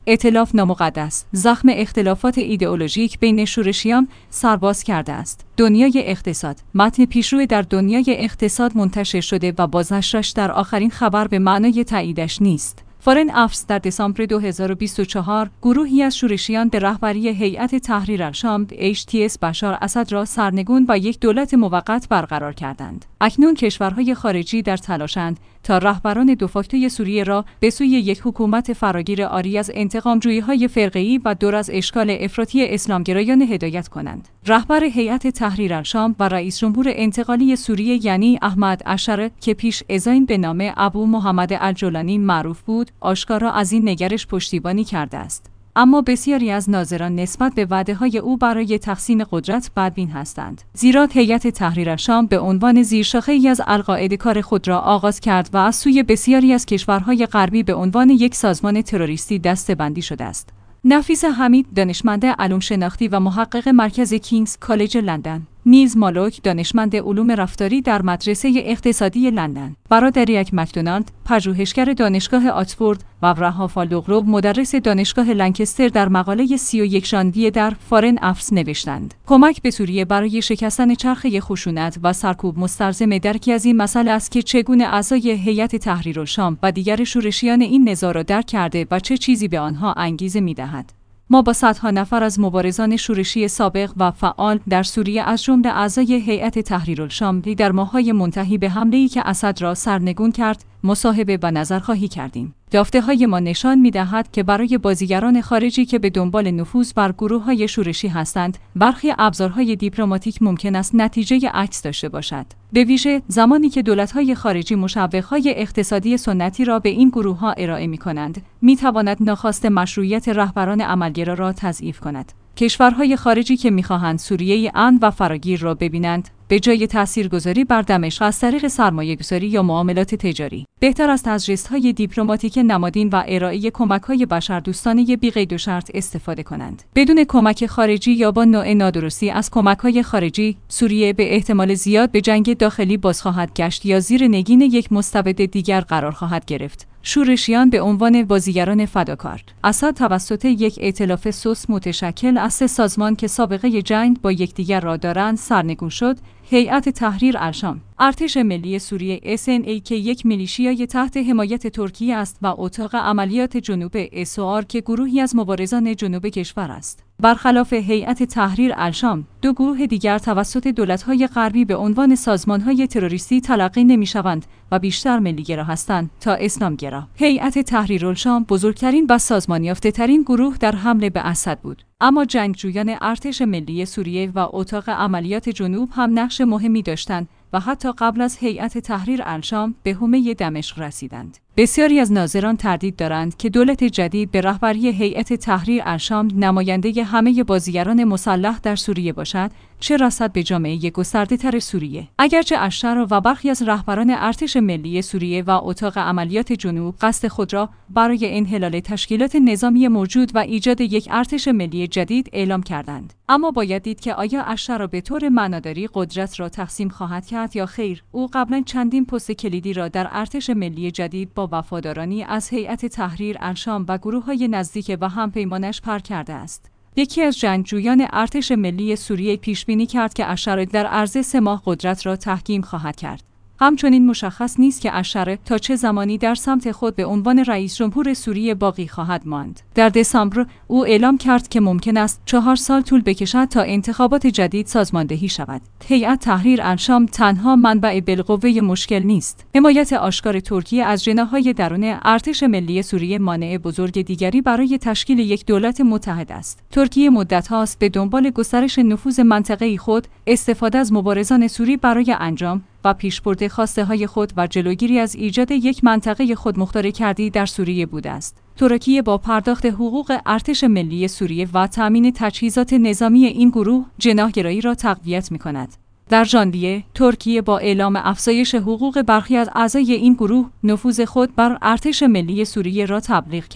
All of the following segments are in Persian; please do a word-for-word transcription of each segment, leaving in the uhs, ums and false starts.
ائتلاف نامقدس زخم اختلافات ایدئولوژیک بین شورشیان سرباز کرده است. دنیای اقتصاد. متن پیشرو در دنیای اقتصاد منتشر شده و بازنشرش در آخرین خبر به معنای تاییدش نیست. فارن افس در دسامبر دو هزار و بیست و چهار گروهی از شورشیان به رهبری هیئت تحریر الشام اچ تی اس بشار اسد را سرنگون و یک دولت موقت برقرار کردند. اکنون کشورهای خارجی در تلاشند تا رهبران دوفاکتوی سوریه را به سوی یک حکومت فراگیر عاری از انتقامجویی‌های فرقه‌ای و دور از اشکال افراطی اسلامگرایان هدایت کنند. رهبر هیئت تحریر الشام و رئیس جمهور انتقالی سوریه یعنی احمد اشره که پیش از این به نام ابو محمد الجولانی معروف بود، آشکارا از این نگرش پشتیبانی کرده است. اما بسیاری از ناظران نسبت به وعده‌های او برای تقسیم قدرت بدبین هستند. زیرا هیئت تحریر الشام به عنوان زیرشاخه‌ای از القاعده کار خود را آغاز کرد و از سوی بسیاری از کشورهای غربی به عنوان یک سازمان تروریستی دسته‌بندی شده است. نفیس حمید، دانشمند علوم شناختی و محقق مرکز کینگز کالج لندن، نیز مالوک، دانشمند علوم رفتاری در مدرسه اقتصادی لندن، برادر یک مکدونالد، پژوهشگر دانشگاه آکسفورد و رها فالدوغلوب، مدرس دانشگاه لنکستر در مقاله سی و یک ژانویه در فارن افس نوشتند: کمک به سوریه برای شکستن چرخه خشونت و سرکوب مستلزم درکی از این مسئله است که چگونه اعضای هیئت تحریر الشام و دیگر شورشیان این نزاع را درک کرده و چه چیزی به آنها انگیزه می‌دهد. ما با صدها نفر از مبارزان شورشی سابق و فعال در سوریه از جمله اعضای هیئت تحریر الشام در ماه‌های منتهی به حمله‌ای که اسد را سرنگون کرد، مصاحبه و نظرخواهی کردیم. یافته‌های ما نشان می‌دهد که برای بازیگران خارجی که به دنبال نفوذ بر گروه‌های شورشی هستند، برخی ابزارهای دیپلماتیک ممکن است نتیجه عکس داشته باشد. به ویژه زمانی که دولت‌های خارجی مشوق‌های اقتصادی سنتی را به این گروه‌ها ارائه می‌کنند، می‌تواند ناخواسته مشروعیت رهبران عملگرا را تضعیف کند. کشورهای خارجی که می‌خواهند سوریه امن و فراگیر را ببینند، به جای تاثیرگذاری بر دمشق از طریق سرمایه‌گذاری یا معاملات تجاری، بهتر است از ژست‌های دیپلماتیک نمادین و ارائه کمک‌های بشردوستانه بی‌قید و شرط استفاده کنند. بدون کمک خارجی یا با نوع نادرستی از کمک‌های خارجی، سوریه به احتمال زیاد به جنگ داخلی باز خواهد گشت یا زیر نگین یک مستبد دیگر قرار خواهد گرفت. شورشیان به عنوان بازیگران فداکار. اسد توسط یک ائتلاف سوس متشکل از سه سازمان که سابقه جنگ با یکدیگر را دارند سرنگون شد: هیئت تحریر الشام، ارتش ملی سوریه اس ان ای که یک میلیشیای تحت حمایت ترکیه است و اتاق عملیات جنوب اس او آر که گروهی از مبارزان جنوب کشور است. برخلاف هیئت تحریر الشام، دو گروه دیگر توسط دولت‌های غربی به عنوان سازمان‌های تروریستی تلقی نمی‌شوند و بیشتر ملی‌گرا هستند تا اسلامگرا. هیئت تحریر الشام بزرگترین و سازمان‌یافته‌ترین گروه در حمله به اسد بود، اما جنگجویان ارتش ملی سوریه و اتاق عملیات جنوب هم نقش مهمی داشتند و حتی قبل از هیئت تحریر الشام به حومه دمشق رسیدند. بسیاری از ناظران تردید دارند که دولت جدید به رهبری هیئت تحریر الشام نماینده همه بازیگران مسلح در سوریه باشد، چه رسد به جامعه گسترده‌تر سوریه. اگرچه اشتر و برخی از رهبران ارتش ملی سوریه و اتاق عملیات جنوب قصد خود را برای انحلال تشکیلات نظامی موجود و ایجاد یک ارتش ملی جدید اعلام کردند، اما باید دید که آیا اشتر به طور معناداری قدرت را تقسیم خواهد کرد یا خیر. او قبلا چندین پست کلیدی را در ارتش ملی جدید با وفادارانی از هیئت تحریر الشام و گروه‌های نزدیک و همپیمانش پر کرده است. یکی از جنگجویان ارتش ملی سوریه پیش بینی کرد که اشتر در عرض سه ماه قدرت را تحکیم خواهد کرد. همچنین مشخص نیست که اشتر تا چه زمانی در سمت خود به عنوان رئیس جمهور سوریه باقی خواهد ماند. در دسامبر او اعلام کرد که ممکن است چهار سال طول بکشد تا انتخابات جدید سازماندهی شود. هیئت تحریر الشام تنها منبع بالقوه مشکل نیست. حمایت آشکار ترکیه از جناح‌های درون ارتش ملی سوریه مانع بزرگ دیگری برای تشکیل یک دولت متحد است. ترکیه مدت‌هاست به دنبال گسترش نفوذ منطقه‌ای خود، استفاده از مبارزان سوری برای انجام و پیشبرد خواسته های خود و جلوگیری از ایجاد یک منطقه خودمختار کردی در سوریه بوده است. ترکیه با پرداخت حقوق ارتش ملی سوریه و تأمین تجهیزات نظامی این گروه جناح‌گرایی را تقویت می‌کند. در ژانویه، ترکیه با اعلام افزایش حقوق برخی از اعضای این گروه نفوذ خود بر ارتش ملی سوریه را تبلیغ کرد.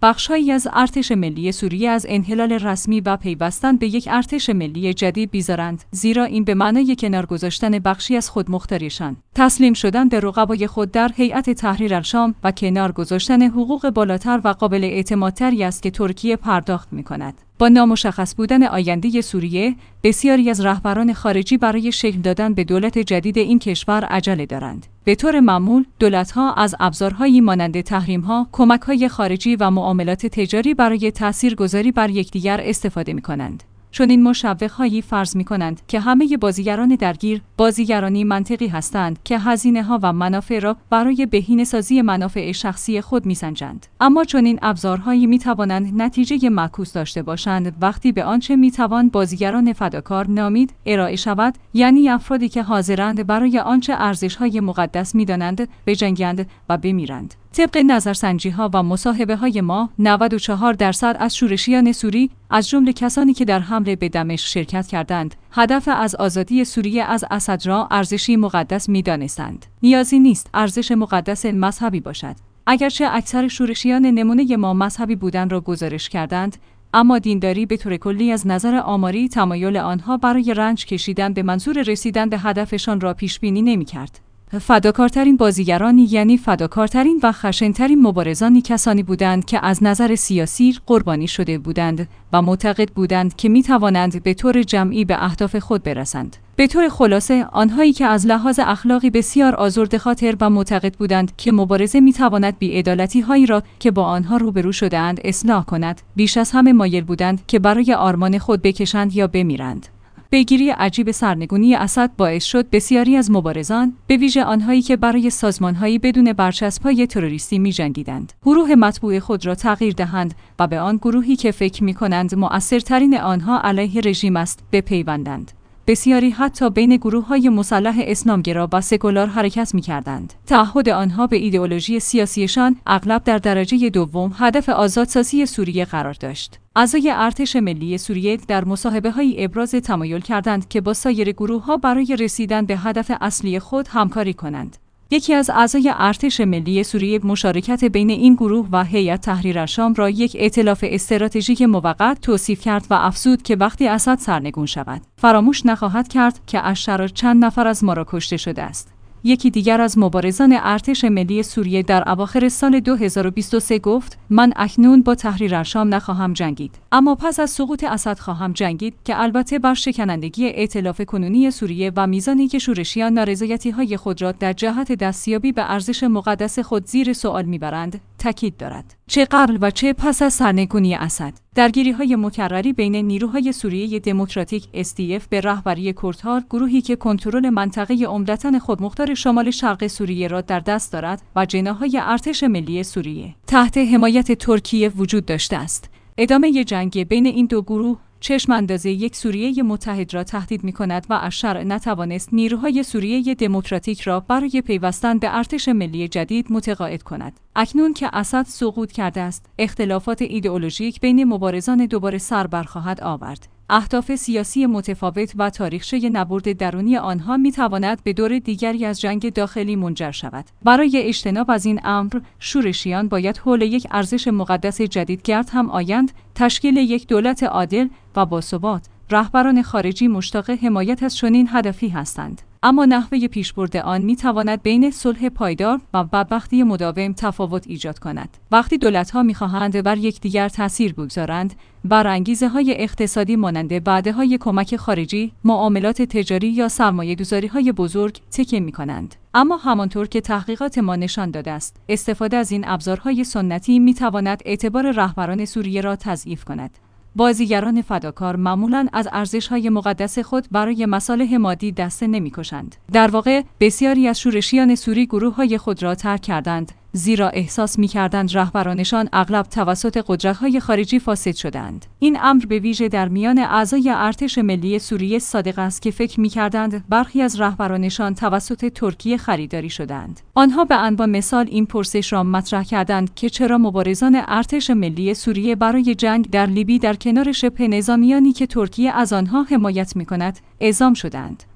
بخش‌هایی از ارتش ملی سوریه از انحلال رسمی و پیوستن به یک ارتش ملی جدید بیزارند، زیرا این به معنای کنار گذاشتن بخشی از خودمختاریشان، تسلیم شدن به رقبای خود در هیئت تحریر الشام و کنار گذاشتن حقوق بالاتر و قابل اعتمادتری است که ترکیه پرداخت می‌کند. با نامشخص بودن آینده سوریه، بسیاری از رهبران خارجی برای شکل دادن به دولت جدید این کشور عجله دارند. به طور معمول، دولت‌ها از ابزارهایی مانند تحریم‌ها، کمک‌های خارجی و معاملات تجاری برای تاثیرگذاری بر یکدیگر استفاده می‌کنند. چون این مشوق‌هایی فرض می‌کنند که همه بازیگران درگیر بازیگرانی منطقی هستند که هزینه‌ها و منافع را برای بهینه‌سازی منافع شخصی خود می‌سنجند. اما چون این ابزارهایی می‌توانند نتیجه معکوس داشته باشند وقتی به آنچه می‌توان بازیگران فداکار نامید ارائه شود، یعنی افرادی که حاضرند برای آنچه ارزش‌های مقدس می‌دانند بجنگند و بمیرند. طبق نظرسنجی‌ها و مصاحبه‌های ما، نود و چهار درصد از شورشیان سوری از جمله کسانی که در حمله به دمشق شرکت کردند، هدف از آزادی سوریه از اسد را ارزشی مقدس می‌دانستند. نیازی نیست ارزش مقدس مذهبی باشد. اگرچه اکثر شورشیان نمونه ما مذهبی بودن را گزارش کردند، اما دینداری به طور کلی از نظر آماری تمایل آنها برای رنج کشیدن به منظور رسیدن به هدفشان را پیش بینی نمی‌کرد. فداکارترین بازیگرانی یعنی فداکارترین و خشن‌ترین مبارزانی کسانی بودند که از نظر سیاسی قربانی شده بودند و معتقد بودند که می‌توانند به طور جمعی به اهداف خود برسند. به طور خلاصه، آنهایی که از لحاظ اخلاقی بسیار آزرده خاطر و معتقد بودند که مبارزه می‌تواند بی‌عدالتی‌هایی را که با آنها روبرو شده‌اند اصلاح کند، بیش از همه مایل بودند که برای آرمان خود بکشند یا بمیرند. پیگیری عجیب سرنگونی اسد باعث شد بسیاری از مبارزان، به ویژه آنهایی که برای سازمان‌هایی بدون برچسب‌های تروریستی می‌جنگیدند، گروه مطبوع خود را تغییر دهند و به آن گروهی که فکر می‌کنند مؤثرترین آنها علیه رژیم است بپیوندند. بسیاری حتی بین گروه‌های مسلح اسلامگرا و سکولار حرکت می‌کردند. تعهد آنها به ایدئولوژی سیاسیشان اغلب در درجه دوم هدف آزادسازی سوریه قرار داشت. اعضای ارتش ملی سوریه در مصاحبه‌های ابراز تمایل کردند که با سایر گروه‌ها برای رسیدن به هدف اصلی خود همکاری کنند. یکی از اعضای ارتش ملی سوریه مشارکت بین این گروه و هیئت تحریر الشام را یک ائتلاف استراتژیک موقت توصیف کرد و افزود که وقتی اسد سرنگون شود، فراموش نخواهد کرد که از شرار چند نفر از ما را کشته شده است. یکی دیگر از مبارزان ارتش ملی سوریه در اواخر سال دو هزار و بیست و سه گفت: من اکنون با تحریر الشام نخواهم جنگید، اما پس از سقوط اسد خواهم جنگید، که البته بر شکنندگی ائتلاف کنونی سوریه و میزانی که شورشیان نارضایتی‌های خود را در جهت دستیابی به ارزش مقدس خود زیر سوال میبرند تاکید دارد. چه قبل و چه پس از سرنگونی اسد، درگیری‌های مکرری بین نیروهای سوریه دموکراتیک اس دی اف به رهبری کردها، گروهی که کنترل منطقه عمدتاً خودمختار شمال شرق سوریه را در دست دارد، و جناح‌های ارتش ملی سوریه تحت حمایت ترکیه وجود داشته است. ادامه جنگ بین این دو گروه چشم اندازه یک سوریه متحد را تهدید می‌کند و از شرع نتوانست نیروهای سوریه دموکراتیک را برای پیوستن به ارتش ملی جدید متقاعد کند. اکنون که اسد سقوط کرده است، اختلافات ایدئولوژیک بین مبارزان دوباره سر برخواهد آورد. اهداف سیاسی متفاوت و تاریخچه نبرد درونی آنها می‌تواند به دور دیگری از جنگ داخلی منجر شود. برای اجتناب از این امر، شورشیان باید حول یک ارزش مقدس جدید گرد هم آیند، تشکیل یک دولت عادل و باثبات. رهبران خارجی مشتاق حمایت از چنین هدفی هستند، اما نحوه پیشبرد آن می‌تواند بین صلح پایدار و بدبختی مداوم تفاوت ایجاد کند. وقتی دولت‌ها می‌خواهند بر یکدیگر تأثیر بگذارند، بر انگیزه‌های اقتصادی مانند وعده‌های کمک خارجی، معاملات تجاری یا سرمایه‌گذاری‌های بزرگ تکیه می‌کنند. اما همانطور که تحقیقات ما نشان داده است، استفاده از این ابزارهای سنتی می‌تواند اعتبار رهبران سوریه را تضعیف کند. بازیگران فداکار معمولاً از ارزش‌های مقدس خود برای مصالح مادی دست نمی‌کشند. در واقع بسیاری از شورشیان سوری گروه‌های خود را ترک کردند، زیرا احساس می‌کردند رهبرانشان اغلب توسط قدرت‌های خارجی فاسد شدند. این امر به ویژه در میان اعضای ارتش ملی سوریه صادق است که فکر می‌کردند برخی از رهبرانشان توسط ترکیه خریداری شدند. آنها به عنوان مثال این پرسش را مطرح کردند که چرا مبارزان ارتش ملی سوریه برای جنگ در لیبی در کنار شبه نظامیانی که ترکیه از آنها حمایت می‌کند اعزام شدند.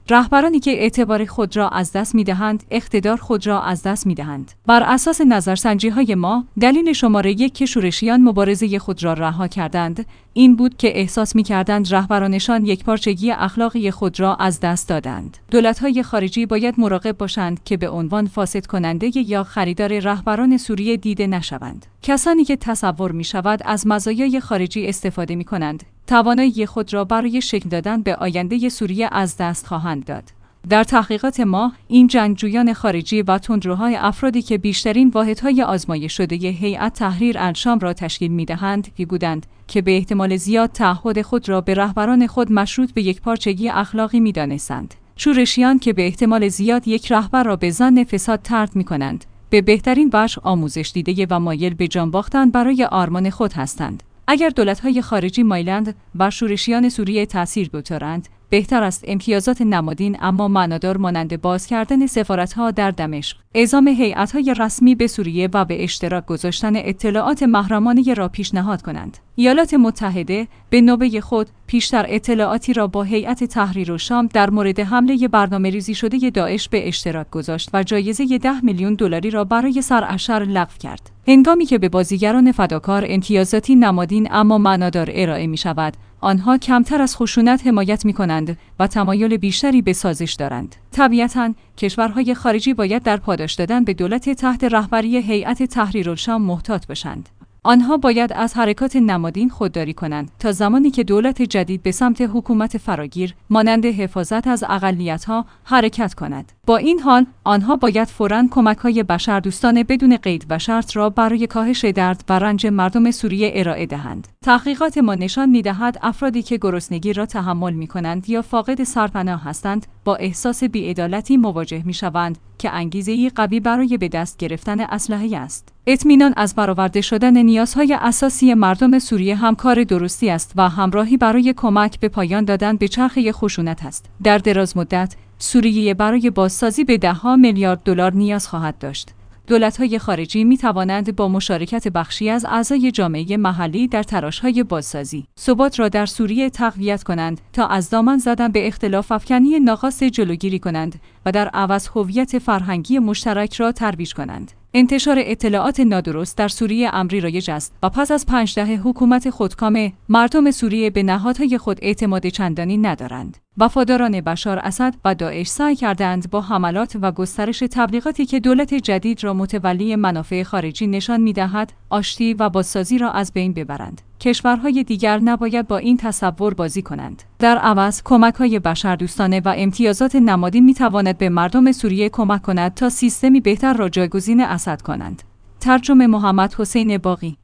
رهبرانی که اعتبار خود را از دست می‌دهند، اقتدار خود را از دست می‌دهند. بر اساس نظرسنجی‌های ما، دلیل شماره یک که شورشیان مبارزه خود را رها کردند، این بود که احساس می‌کردند رهبرانشان یکپارچگی اخلاقی خود را از دست دادند. دولت‌های خارجی باید مراقب باشند که به عنوان فاسد کننده یا خریدار رهبران سوریه دیده نشوند. کسانی که تصور می‌شود از مزایای خارجی استفاده می‌کنند، توانایی خود را برای شکل دادن به آینده سوریه از دست خواهند داد. در تحقیقات ما، این جنگجویان خارجی و تندروهای افرادی که بیشترین واحدهای آزمایش شده هیئت تحریر الشام را تشکیل می‌دهند، بودند که به احتمال زیاد تعهد خود را به رهبران خود مشروط به یکپارچگی اخلاقی می‌دانستند. شورشیان که به احتمال زیاد یک رهبر را به ظن فساد طرد می‌کنند، به بهترین وجه آموزش دیده و مایل به جان باختن برای آرمان خود هستند. اگر دولت‌های خارجی مایلند بر شورشیان سوریه تأثیر بگذارند، بهتر است امتیازات نمادین اما معنادار مانند باز کردن سفارت‌ها در دمشق، اعزام هیئت‌های رسمی به سوریه و به اشتراک گذاشتن اطلاعات محرمانه را پیشنهاد کنند. ایالات متحده به نوبه خود پیشتر اطلاعاتی را با هیئت تحریر الشام در مورد حمله برنامه‌ریزی شده داعش به اشتراک گذاشت و جایزه ده میلیون دلاری را برای سراشر لغو کرد. هنگامی که به بازیگران فداکار امتیازاتی نمادین اما معنادار ارائه می شود، آنها کمتر از خشونت حمایت می کنند و تمایل بیشتری به سازش دارند. طبیعتاً، کشورهای خارجی باید در پاداش دادن به دولت تحت رهبری هیئت تحریر الشام محتاط باشند. آنها باید از حرکات نمادین خودداری کنند تا زمانی که دولت جدید به سمت حکومت فراگیر مانند حفاظت از اقلیت‌ها حرکت کند. با این حال، آنها باید فوراً کمک‌های بشردوستانه بدون قید و شرط را برای کاهش درد و رنج مردم سوریه ارائه دهند. تحقیقات ما نشان می‌دهد افرادی که گرسنگی را تحمل می‌کنند یا فاقد سرپناه هستند، با احساس بی‌عدالتی مواجه می‌شوند که انگیزه‌ای قوی برای به دست گرفتن اسلحه است. اطمینان از برآورده شدن نیازهای اساسی مردم سوریه هم کار درستی است و همراهی برای کمک به پایان دادن به چرخه خشونت است. در دراز مدت، سوریه برای بازسازی به ده‌ها میلیارد دلار نیاز خواهد داشت. دولت‌های خارجی می‌توانند با مشارکت بخشی از اعضای جامعه محلی در تلاش‌های بازسازی، ثبات را در سوریه تقویت کنند تا از دامن زدن به اختلاف افکنی ناخواسته جلوگیری کنند و در عوض هویت فرهنگی مشترک را ترویج کنند. انتشار اطلاعات نادرست در سوریه امری رایج است و پس از پنج دهه حکومت خودکام، مردم سوریه به نهادهای خود اعتماد چندانی ندارند. وفاداران بشار اسد و داعش سعی کردند با حملات و گسترش تبلیغاتی که دولت جدید را متولی منافع خارجی نشان می‌دهد، آشتی و بازسازی را از بین ببرند. کشورهای دیگر نباید با این تصور بازی کنند. در عوض، کمک‌های بشردوستانه و امتیازات نمادین می‌تواند به مردم سوریه کمک کند تا سیستمی بهتر را جایگزین اسد کنند. ترجمه محمد حسین باقی.